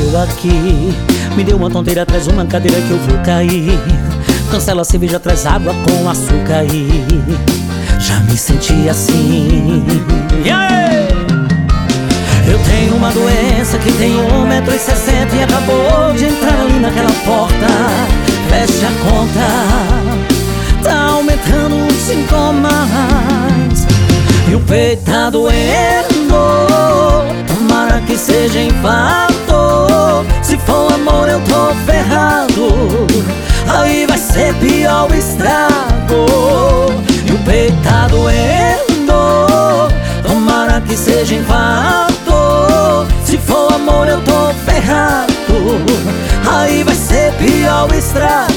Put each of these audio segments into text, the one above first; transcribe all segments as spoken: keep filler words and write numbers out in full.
eu aqui. Me deu uma tonteira, traz uma cadeira que eu vou cair. Cancela a cerveja, traz água com açúcar aí. Já me senti assim. Yeah! Eu tenho uma doença que tem um metro e sessenta e acabou de entrar ali naquela porta. Feche a conta, tá aumentando os sintomas e o peito tá doendo. Tomara que seja infarto. Se for amor eu tô ferrado, aí vai ser pior o estrago. E o peito tá doendo. Tomara que seja infarto. Se for amor eu tô ferrado, aí vai ser pior o estrago.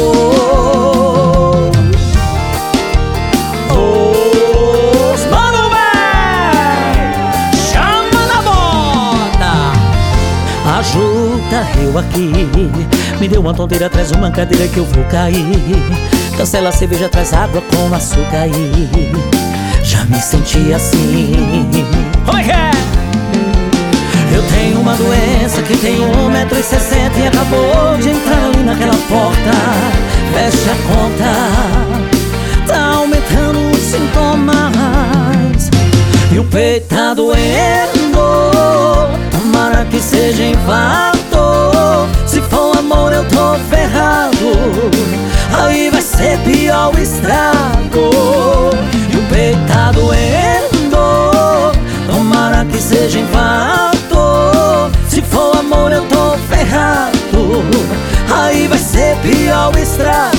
Os mano véi, chama na moda. Ajuda eu aqui. Me deu uma tonteira, traz uma cadeira que eu vou cair. Cancela a cerveja, traz água com açúcar aí. Já me senti assim. Como é que é? Eu tenho uma doença que tem um metro e sessenta e acabou de entrar ali naquela porta. Feche a conta, tá aumentando os sintomas e o peito tá doendo. Tomara que seja infarto. Se for amor eu tô ferrado, aí vai ser pior o estrago. E o peito tá doendo. Tomara que seja infarto. Se for amor eu tô ferrado, aí vai ser pior o estrago.